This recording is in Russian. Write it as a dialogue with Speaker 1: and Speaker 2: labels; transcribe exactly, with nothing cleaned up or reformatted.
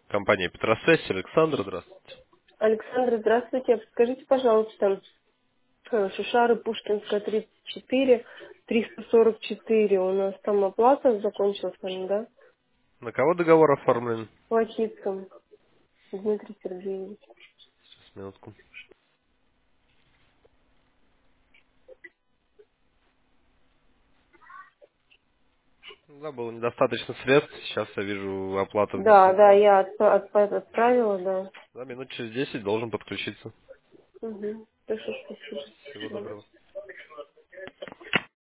Speaker 1: Компания Петросесси, Александр, здравствуйте.
Speaker 2: Александр, здравствуйте. Скажите, пожалуйста, э, Шишары Пушкинская, тридцать четыре, триста сорок четыре. У нас там оплата закончилась, наверное, да?
Speaker 1: На кого договор оформлен?
Speaker 2: Платицком Дмитрий Сергеевич.
Speaker 1: Сейчас, минутку. Да, было недостаточно средств. Сейчас я вижу, оплата
Speaker 2: Да, да,
Speaker 1: внесена.
Speaker 2: я отпра- отпра- отправила, да.
Speaker 1: Да, минут через десять должен подключиться.
Speaker 2: Угу. Хорошо,
Speaker 1: Всего
Speaker 2: спасибо.
Speaker 1: доброго.